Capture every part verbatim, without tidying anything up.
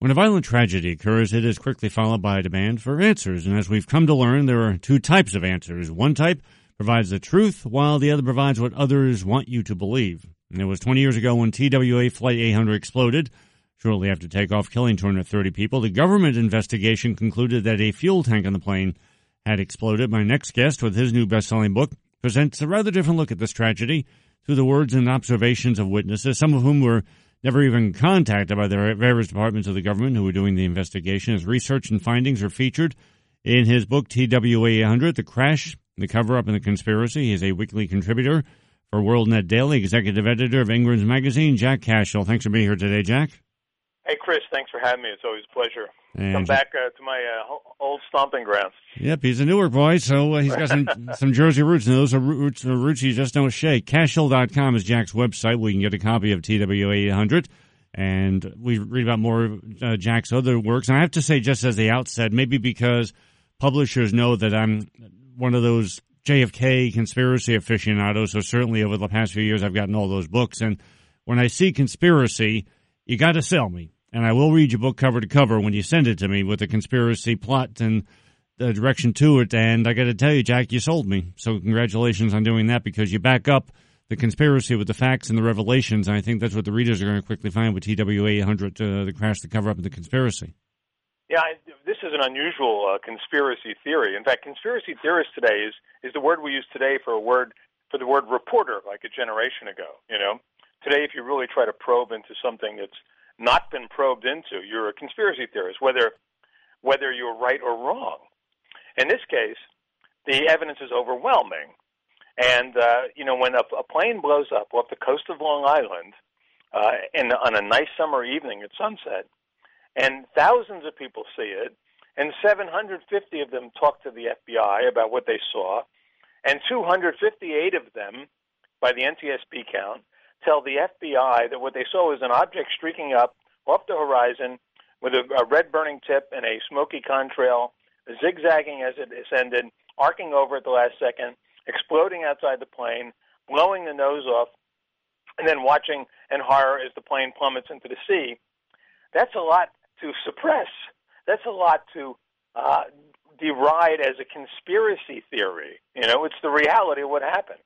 When a violent tragedy occurs, it is quickly followed by a demand for answers. And as we've come to learn, there are two types of answers. One type provides the truth, while the other provides what others want you to believe. And it was twenty years ago when T W A Flight eight hundred exploded. Shortly after takeoff, killing two hundred thirty people, the government investigation concluded that a fuel tank on the plane had exploded. My next guest, with his new best-selling book, presents a rather different look at this tragedy through the words and observations of witnesses, some of whom were never even contacted by the various departments of the government who were doing the investigation. His research and findings are featured in his book, T W A eight hundred, The Crash, the Cover-Up, and the Conspiracy. He is a weekly contributor for WorldNet Daily, executive editor of Ingrams Magazine. Jack Cashill, thanks for being here today, Jack. Hey, Chris, thanks for having me. It's always a pleasure. And Come back uh, to my uh, old stomping grounds. Yep, he's a Newark boy, so uh, he's got some some Jersey roots, and those are roots, are roots you just don't shake. Cashill dot com is Jack's website where you can get a copy of T W A eight hundred, and we read about more of uh, Jack's other works. And I have to say, just as the outset, maybe because publishers know that I'm one of those J F K conspiracy aficionados, so certainly over the past few years I've gotten all those books, and when I see conspiracy, you got to sell me. And I will read your book cover to cover when you send it to me with the conspiracy plot and the direction to it. And I got to tell you, Jack, you sold me. So congratulations on doing that, because you back up the conspiracy with the facts and the revelations. And I think that's what the readers are going to quickly find with T W A eight hundred, uh, The Crash, the Cover-Up, and the Conspiracy. Yeah, I, this is an unusual uh, conspiracy theory. In fact, conspiracy theorist today is, is the word we use today for a word for the word reporter, like a generation ago. You know, today, if you really try to probe into something that's not been probed into, you're a conspiracy theorist, whether whether you're right or wrong. In this case, the evidence is overwhelming. And, uh, you know, when a, a plane blows up off the coast of Long Island uh, in, on a nice summer evening at sunset, and thousands of people see it, and seven hundred fifty of them talk to the F B I about what they saw, and two hundred fifty-eight of them, by the N T S B count, tell the F B I that what they saw was an object streaking up off the horizon with a, a red burning tip and a smoky contrail, zigzagging as it ascended, arcing over at the last second, exploding outside the plane, blowing the nose off, and then watching in horror as the plane plummets into the sea. That's a lot to suppress. That's a lot to uh, deride as a conspiracy theory. You know, it's the reality of what happened.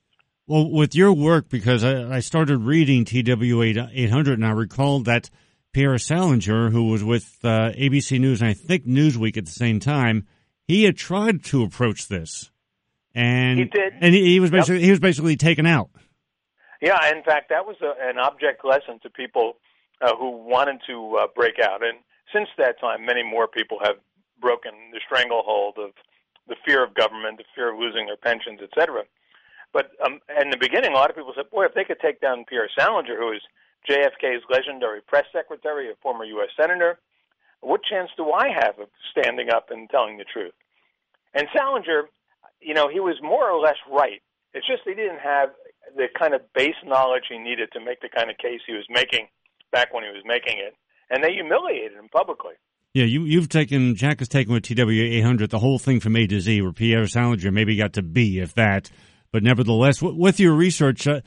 Well, with your work, because I, I started reading T W A eight hundred, and I recalled that Pierre Salinger, who was with uh, A B C News and I think Newsweek at the same time, he had tried to approach this, and he did, and he, he was basically yep. he was basically taken out. Yeah, in fact, that was a, an object lesson to people uh, who wanted to uh, break out, and since that time, many more people have broken the stranglehold of the fear of government, the fear of losing their pensions, et cetera. But um, in the beginning, a lot of people said, boy, if they could take down Pierre Salinger, who is J F K's legendary press secretary, a former U S senator, what chance do I have of standing up and telling the truth? And Salinger, you know, he was more or less right. It's just he didn't have the kind of base knowledge he needed to make the kind of case he was making back when he was making it. And they humiliated him publicly. Yeah, you, you've taken, Jack has taken with T W A eight hundred the whole thing from A to Z, where Pierre Salinger maybe got to B, if that. But nevertheless, with your research, uh,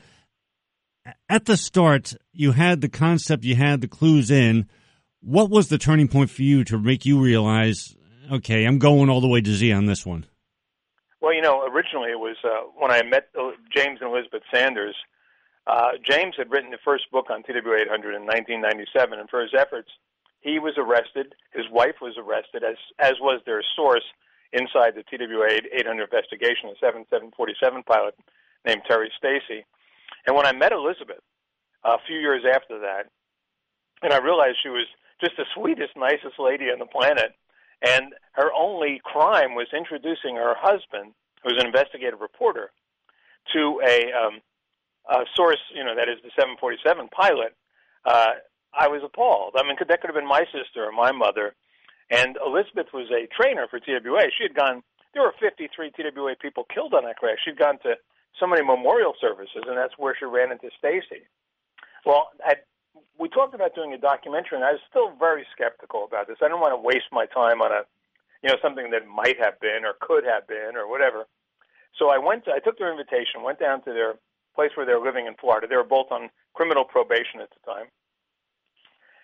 at the start, you had the concept, you had the clues in. What was the turning point for you to make you realize, okay, I'm going all the way to Z on this one? Well, you know, originally it was uh, when I met James and Elizabeth Sanders. Uh, James had written the first book on T W A eight hundred in nineteen ninety-seven, and for his efforts, he was arrested. His wife was arrested, as as was their source inside the T W A eight hundred investigation, a seventy-seven forty-seven pilot named Terry Stacy. And when I met Elizabeth a few years after that, and I realized she was just the sweetest, nicest lady on the planet, and her only crime was introducing her husband, who was an investigative reporter, to a, um, a source, you know, that is the seven forty-seven pilot, uh, I was appalled. I mean, that could have been my sister or my mother. And Elizabeth was a trainer for T W A. She had gone, there were fifty-three T W A people killed on that crash. She'd gone to so many memorial services, and that's where she ran into Stacy. Well, I, we talked about doing a documentary, and I was still very skeptical about this. I didn't want to waste my time on a, you know, something that might have been or could have been or whatever. So I went, to, I took their invitation, went down to their place where they were living in Florida. They were both on criminal probation at the time.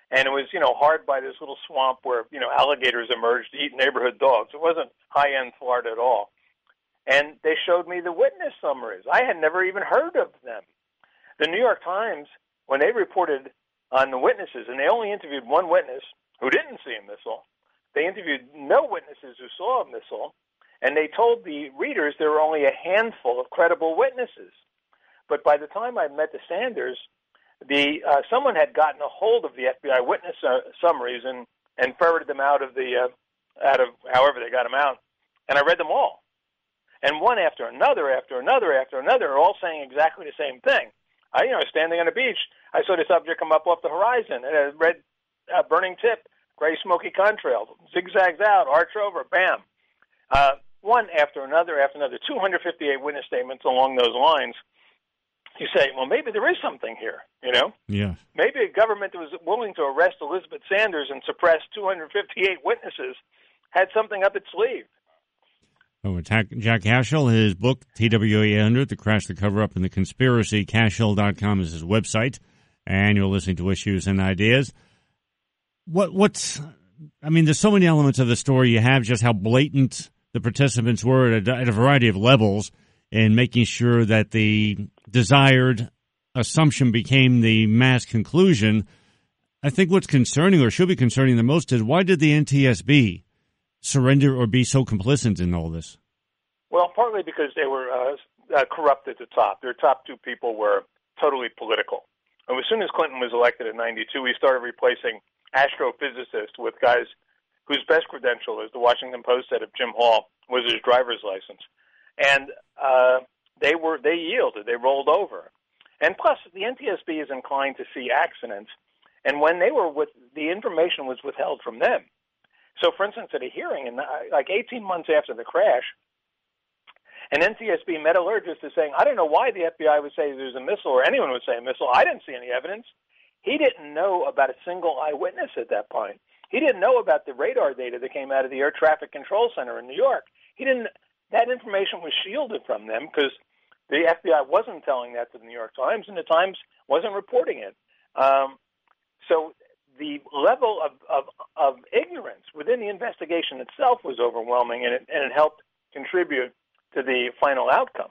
And it was, you know, hard by this little swamp where, you know, alligators emerged to eat neighborhood dogs. It wasn't high-end Florida at all. And they showed me the witness summaries. I had never even heard of them. The New York Times, when they reported on the witnesses, and they only interviewed one witness who didn't see a missile, they interviewed no witnesses who saw a missile, and they told the readers there were only a handful of credible witnesses. But by the time I met the Sanders, the uh, someone had gotten a hold of the F B I witness uh, summaries and, and ferreted them out of the uh, out of however they got them out, and I read them all, and one after another, after another, after another, all saying exactly the same thing. I, you know, standing on a beach, I saw this object come up off the horizon, and a red uh, burning tip, gray smoky contrail, zigzags out, arch over, bam. Uh, one after another, after another, two hundred fifty-eight witness statements along those lines. You say, well, maybe there is something here, you know? Yeah. Maybe a government that was willing to arrest Elizabeth Sanders and suppress two hundred fifty-eight witnesses had something up its sleeve. Oh, Jack Cashill, his book, T W A eight hundred, The Crash, the Cover-Up, and the Conspiracy, cashill dot com is his website, and you're listening to Issues and Ideas. What, what's, I mean, there's so many elements of the story. You have just how blatant the participants were at a, at a variety of levels in making sure that the desired assumption became the mass conclusion. I think what's concerning, or should be concerning the most, is why did the N T S B surrender or be so complicit in all this? Well, partly because they were uh, uh, corrupt at the top. Their top two people were totally political. And as soon as Clinton was elected in ninety-two, we started replacing astrophysicists with guys whose best credential, as the Washington Post said of Jim Hall, was his driver's license. And uh, they were they yielded. They rolled over. And plus, the N T S B is inclined to see accidents. And when they were with, the information was withheld from them. So, for instance, at a hearing, in, like eighteen months after the crash, an N T S B metallurgist is saying, I don't know why the F B I would say there's a missile, or anyone would say a missile. I didn't see any evidence. He didn't know about a single eyewitness at that point. He didn't know about the radar data that came out of the Air Traffic Control Center in New York. He didn't. That information was shielded from them because the F B I wasn't telling that to the New York Times, and the Times wasn't reporting it. Um, so the level of, of, of ignorance within the investigation itself was overwhelming, and it, and it helped contribute to the final outcome.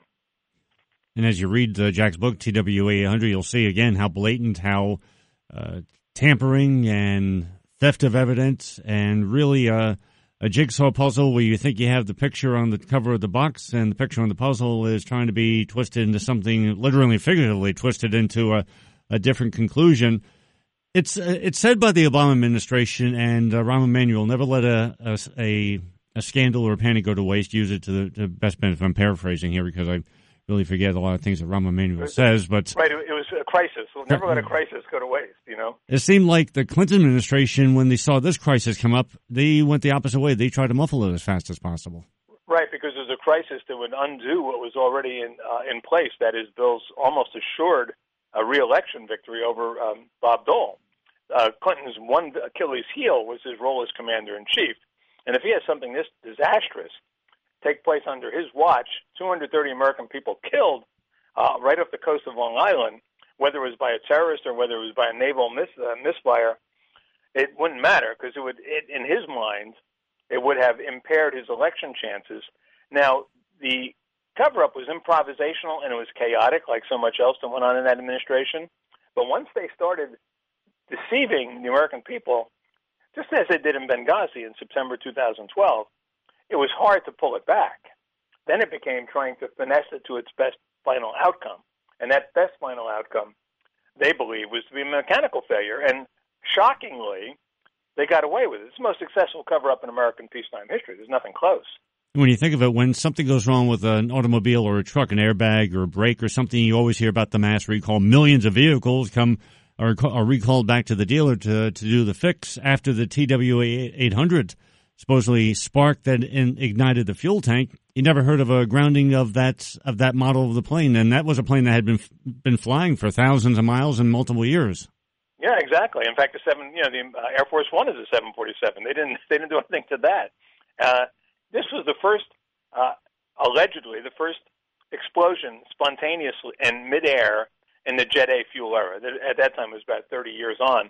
And as you read uh, Jack's book, T W A eight hundred, you'll see again how blatant, how uh, tampering and theft of evidence, and really uh, a jigsaw puzzle where you think you have the picture on the cover of the box, and the picture on the puzzle is trying to be twisted into something, literally and figuratively twisted into a, a different conclusion. It's uh, it's said by the Obama administration and uh, Rahm Emanuel, never let a, a, a, a scandal or a panic go to waste. Use it to the to best benefit. I'm paraphrasing here because I really forget a lot of things that Rahm Emanuel says. But right, it was a crisis. We'll never let a crisis go to waste, you know? It seemed like the Clinton administration, when they saw this crisis come up, they went the opposite way. They tried to muffle it as fast as possible. Right, because there's a crisis that would undo what was already in uh, in place. That is, Bill's almost assured a re-election victory over um, Bob Dole. Uh, Clinton's one Achilles heel was his role as commander-in-chief. And if he has something this disastrous take place under his watch, two hundred thirty American people killed uh, right off the coast of Long Island, whether it was by a terrorist or whether it was by a naval mis- uh, misfire, it wouldn't matter because it would, it, in his mind, it would have impaired his election chances. Now, the cover-up was improvisational and it was chaotic, like so much else that went on in that administration. But once they started deceiving the American people, just as they did in Benghazi in September two thousand twelve, it was hard to pull it back. Then it became trying to finesse it to its best final outcome. And that best final outcome, they believe, was to be a mechanical failure. And shockingly, they got away with it. It's the most successful cover-up in American peacetime history. There's nothing close. When you think of it, when something goes wrong with an automobile or a truck, an airbag or a brake or something, you always hear about the mass recall. Millions of vehicles come are, are recalled back to the dealer to, to do the fix after the T W A eight hundred supposedly spark that in, ignited the fuel tank. You never heard of a grounding of that of that model of the plane, and that was a plane that had been been flying for thousands of miles in multiple years. Yeah, exactly. In fact, the seven, you know, the uh, Air Force One is a seven forty-seven. They didn't they didn't do anything to that. Uh, this was the first, uh, allegedly, the first explosion spontaneously in midair in the Jet A fuel era. At that time, it was about thirty years on.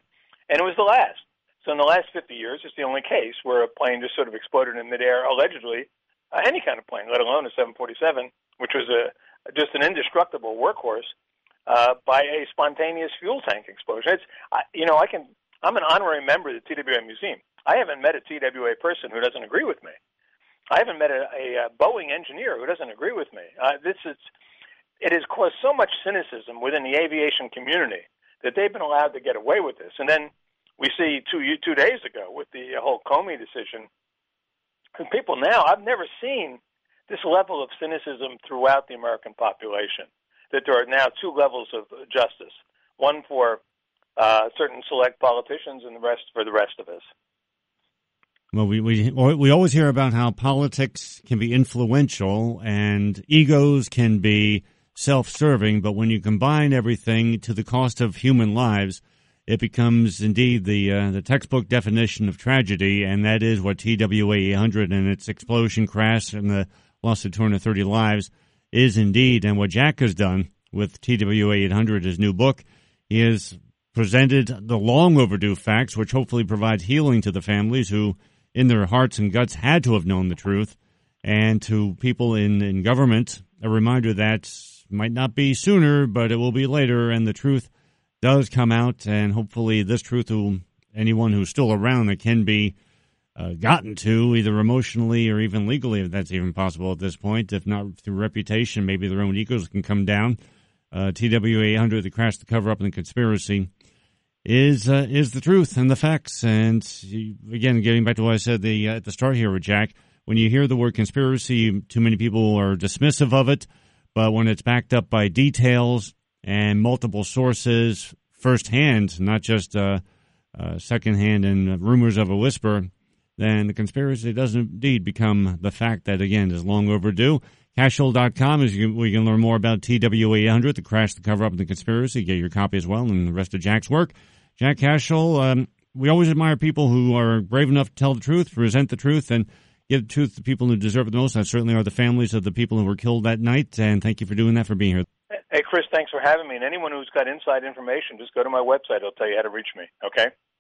And it was the last. So in the last fifty years, it's the only case where a plane just sort of exploded in midair, allegedly, uh, any kind of plane, let alone a seven forty-seven, which was a just an indestructible workhorse, uh, by a spontaneous fuel tank explosion. It's, I, you know, I can, I'm an honorary member of the T W A Museum. I haven't met a T W A person who doesn't agree with me. I haven't met a, a, a Boeing engineer who doesn't agree with me. Uh, this is, it has caused so much cynicism within the aviation community that they've been allowed to get away with this. And then we see two two days ago with the whole Comey decision, and people now, I've never seen this level of cynicism throughout the American population, that there are now two levels of justice, one for uh, certain select politicians and the rest for the rest of us. Well, we, we we always hear about how politics can be influential and egos can be self-serving, but when you combine everything to the cost of human lives, it becomes indeed the uh, the textbook definition of tragedy, and that is what T W A eight hundred and its explosion, crash, and the loss of two hundred thirty lives is indeed. And what Jack has done with T W A eight hundred, his new book, he has presented the long overdue facts, which hopefully provides healing to the families who, in their hearts and guts, had to have known the truth, and to people in, in government, a reminder that might not be sooner, but it will be later, and the truth does come out, and hopefully this truth will anyone who's still around that can be uh, gotten to, either emotionally or even legally, if that's even possible at this point. If not through reputation, maybe their own egos can come down. Uh, T W A eight hundred, the crash, the cover-up, and the conspiracy, is uh, is the truth and the facts. And again, getting back to what I said the, uh, at the start here with Jack, when you hear the word conspiracy, too many people are dismissive of it, but when it's backed up by details and multiple sources firsthand, not just uh, uh, secondhand and rumors of a whisper, then the conspiracy does indeed become the fact that, again, is long overdue. Cashel dot com is where you can learn more about T W A eight hundred, the crash, the cover-up, and the conspiracy. Get your copy as well and the rest of Jack's work. Jack Cashel, um, we always admire people who are brave enough to tell the truth, present the truth, and give the truth to people who deserve it the most. That certainly are the families of the people who were killed that night, and thank you for doing that, for being here. Hey, Chris, thanks for having me. And anyone who's got inside information, just go to my website. I'll tell you how to reach me, okay?